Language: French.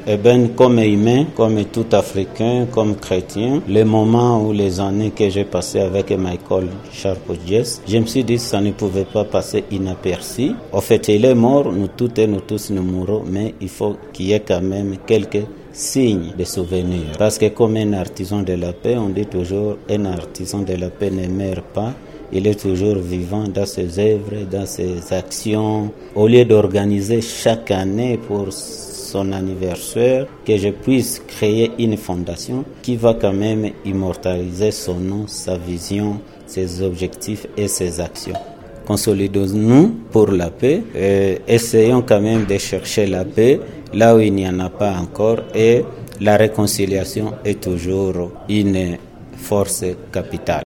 Eh bien, comme humain, comme tout Africain, comme chrétien, les moments ou les années que j'ai passées avec Michael Sharp-Hodges, je me suis dit que ça ne pouvait pas passer inaperçu. En fait, il est mort, nous toutes et nous tous nous mourrons, mais il faut qu'il y ait quand même quelques signes de souvenir. Parce que comme un artisan de la paix, on dit toujours, un artisan de la paix ne meurt pas. Il est toujours vivant dans ses œuvres, dans ses actions. Au lieu d'organiser chaque année pour son anniversaire, que je puisse créer une fondation qui va quand même immortaliser son nom, sa vision, ses objectifs et ses actions. Consolidons-nous pour la paix, essayons quand même de chercher la paix là où il n'y en a pas encore, et la réconciliation est toujours une force capitale.